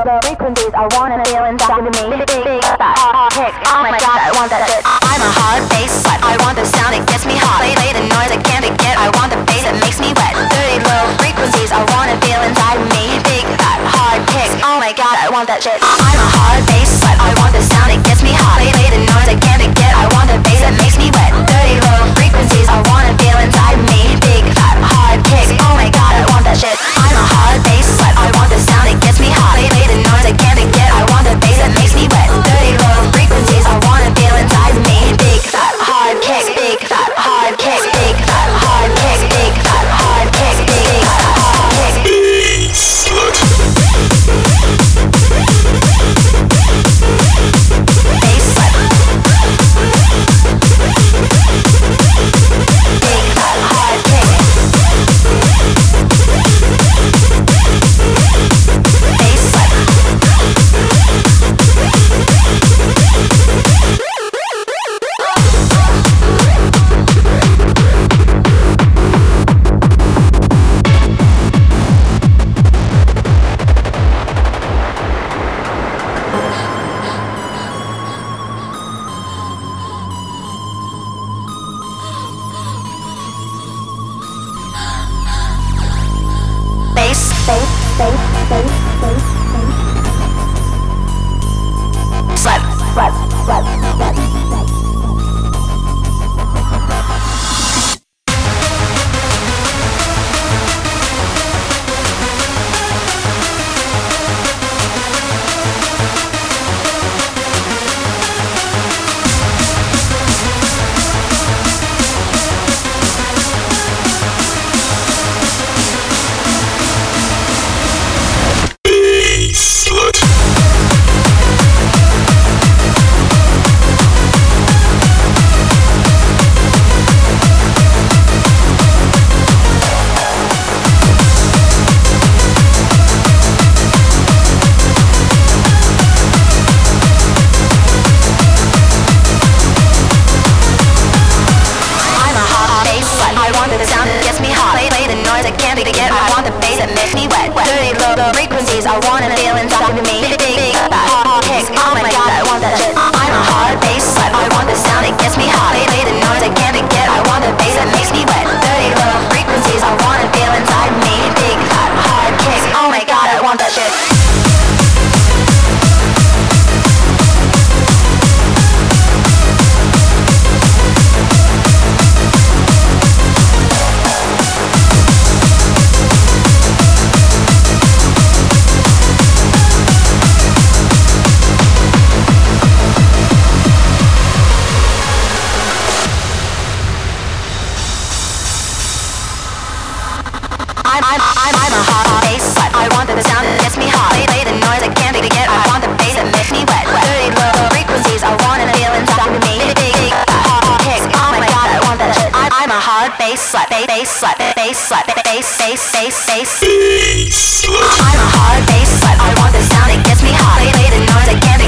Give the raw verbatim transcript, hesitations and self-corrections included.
low frequencies I wanna feel inside of me. Big, big, fat, kick, oh my god, I want that shit. I'm a hard bass slut, I want the sound, it gets me hot. Play, play the noise, I can't forget, I want the bass that makes me wet. Dirty low frequencies I wanna feel inside of me. Big, fat, hard kick, oh my god, I want that shit. I'm a hard bass slut, I want the sound, it gets me hot. Play, play the noise, I can't forget, I want the bass that makes me wet. Dirty low frequencies I wanna feel inside of me. Big, fat, hard kick, oh my god, I want that shit. I'm a hard bass slut, I want the sound, it gets me hot. Play, play the noise, I can't forget, I want the bass that makes me wet. Dirty low frequencies I wanna feel inside of me. Big, fat, hard kick, big, fat, hard kick, big, fat, hard kick, big, fat, hard kick, big, fat, hard kick. Slut. Bass slut. Big, fat, hard kick. Bass slut. Bass, bass, bass, bass, bass, bass. Slut, slut, slut, slut, slut. Slut. I want the sound that gets me hot. Play, play the noise, I can't forget. I want the bass that makes me wet. Dirty low, low frequencies I wanna feel inside of me. Big, big, fat, kick, oh my god, I want that shit. I'm a hard bass slut, I want the sound that gets me hot. Play, play the noise, I can't forget. I want the bass that makes me wet. Dirty low frequencies I wanna feel inside of me. Big, fat, hard kick, oh my god, I want that shit. I'm, I'm, I'm, I'm a hot bass slut. I want the sound that gets me hot. Play, play the noise, I can't forget. I want the bass that makes me wet. Dirty low frequencies I wanna feel inside of me. Big, big, big, fat, hard kick, oh my god, I want that shit. I'm, I'm a hard bass slut, bass, bass slut, bass slut, bass, bass, bass, bass. Slut. I'm a hard bass slut. I want the sound that gets me hot. Play, play the noise, I can't